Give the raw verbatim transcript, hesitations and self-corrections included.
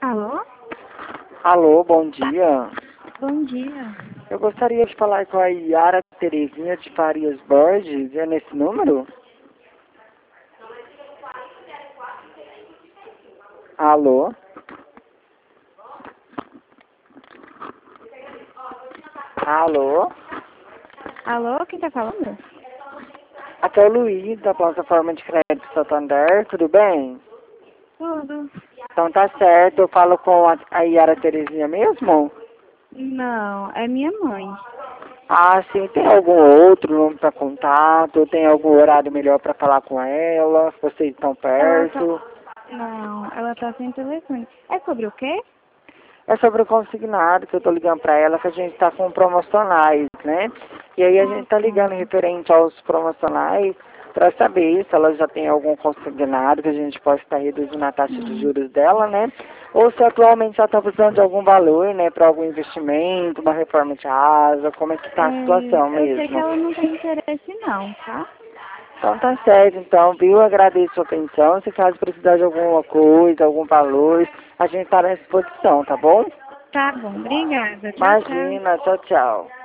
Alô? Alô, bom dia. Bom dia. Eu gostaria de falar com a Yara Terezinha de Farias Borges. É nesse número? Alô? Alô? Alô, quem tá falando? Aqui é o Luiz, da plataforma de crédito Santander. Tudo bem? Tudo. Então tá certo. Eu falo com a, a Yara Terezinha mesmo? Não, é minha mãe. Ah, sim. Tem algum outro número para contato? Tem algum horário melhor para falar com ela? Vocês estão Ela tá... perto? Não, ela tá sem telefone. É sobre o quê? É sobre o consignado que eu tô ligando para ela, que a gente tá com promocionais, né? E aí a gente tá ligando referente aos promocionais para saber se ela já tem algum consignado que a gente possa estar reduzindo a taxa de Hum. juros dela, né? Ou se atualmente ela está precisando de algum valor, né? Para algum investimento, uma reforma de casa, como é que tá a situação É, eu sei que mesmo? ela não tem interesse não, tá? Então tá certo, então, viu? Agradeço a sua atenção. Se caso precisar de alguma coisa, algum valor, a gente está à disposição, tá bom? Tá bom, obrigada. Tchau, tchau. Imagina, tchau, tchau.